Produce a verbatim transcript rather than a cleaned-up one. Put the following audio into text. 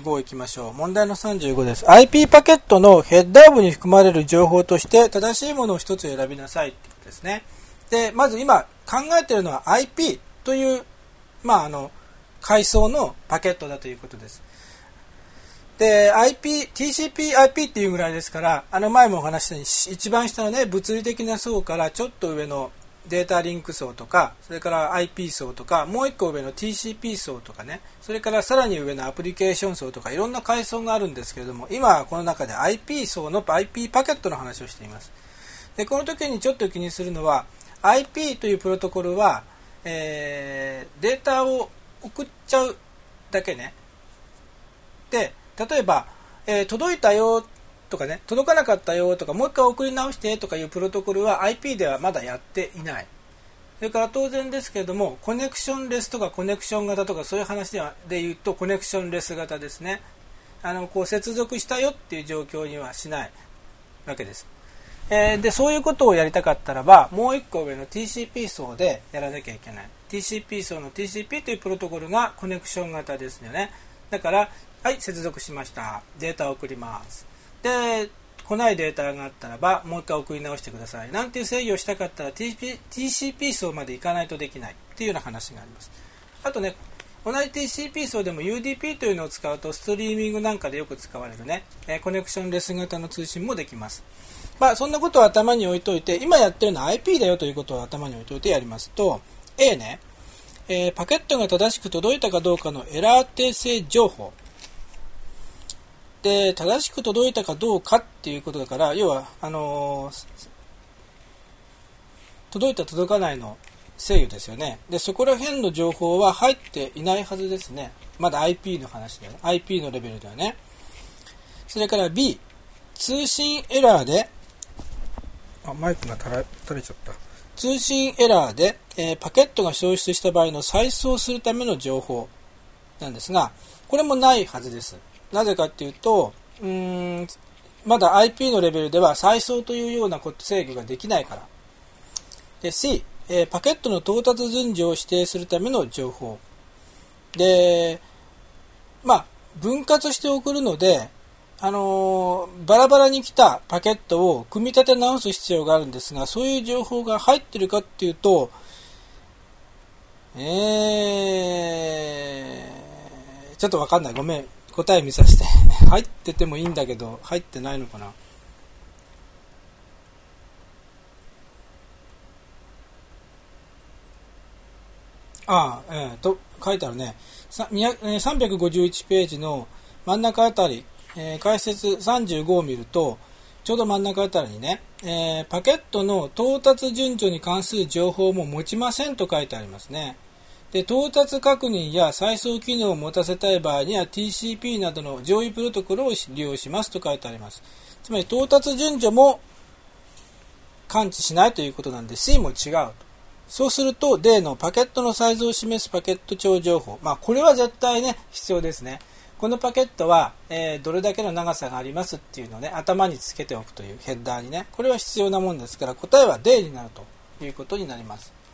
ごいきましょう。問題のさんじゅうごです。アイピー パケットのヘッダー部に含まれる情報として正しいものを一つ選びなさいってことですね。で、まず今考えているのは アイピー という、まあ、あの、階層のパケットだということです。で、アイピー、ティーシーピー、アイピー っていうぐらいですから、あの前もお話したように、一番下のね、物理的な層からちょっと上のデータリンク層とか、それから アイピー 層とか、もう一個上の ティーシーピー 層とかね、それからさらに上のアプリケーション層とか、いろんな階層があるんですけれども、今はこの中で アイピー 層の アイピー パケットの話をしています。で、この時にちょっと気にするのは、アイピー というプロトコルは、えー、データを送っちゃうだけね。で、例えば、えー、届いたよとかね、届かなかったよとか、もう一回送り直してとかいうプロトコルは アイピー ではまだやっていない。それから当然ですけれども、コネクションレスとかコネクション型とかそういう話ではで言うとコネクションレス型ですね。あのこう接続したよっていう状況にはしないわけです。えー、でそういうことをやりたかったらば、もう一個上の ティーシーピー 層でやらなきゃいけない。ティーシーピー 層の ティーシーピー というプロトコルがコネクション型ですよね。だからはい、接続しました。データを送ります。で、来ないデータがあったらば、もう一回送り直してください。なんていう制御をしたかったら ティーシーピー 層まで行かないとできないっていうような話があります。あとね、同じ ティーシーピー 層でも ユーディーピー というのを使うと、ストリーミングなんかでよく使われるね、コネクションレス型の通信もできます。まあ、そんなことを頭に置いといて、今やってるのは アイピー だよということを頭に置いといてやりますと、A ね、えー、パケットが正しく届いたかどうかのエラー訂正情報。で、正しく届いたかどうかっていうことだから、要は、あのー、届いた届かないの制御ですよね。で、そこら辺の情報は入っていないはずですね。まだ アイピー の話だよね。アイピー のレベルではね。それから B、通信エラーで、あ、マイクが垂れちゃった。通信エラーで、えー、パケットが消失した場合の再送するための情報なんですが、これもないはずです。なぜかっていうと、うーん、まだ アイピー のレベルでは再送というような制御ができないから。で、C、えー、パケットの到達順序を指定するための情報。で、まあ、分割して送るので、あのー、バラバラに来たパケットを組み立て直す必要があるんですが、そういう情報が入ってるかっていうと、えー、ちょっとわかんない。ごめん。答え見させて。入っててもいいんだけど、入ってないのかな。ああ、えー、と、書いてあるね。さんびゃくごじゅういちページの真ん中あたり、えー、解説さんじゅうごを見ると、ちょうど真ん中あたりにね、えー、パケットの到達順序に関する情報も持ちませんと書いてありますね。で、到達確認や再送機能を持たせたい場合には ティーシーピー などの上位プロトコルを利用しますと書いてあります。つまり到達順序も感知しないということなんで C も違うと。そうすると D のパケットのサイズを示すパケット帳情報。まあこれは絶対ね、必要ですね。このパケットは、えー、どれだけの長さがありますっていうのをね、頭につけておくというヘッダーにね、これは必要なもんですから答えは D になるということになります。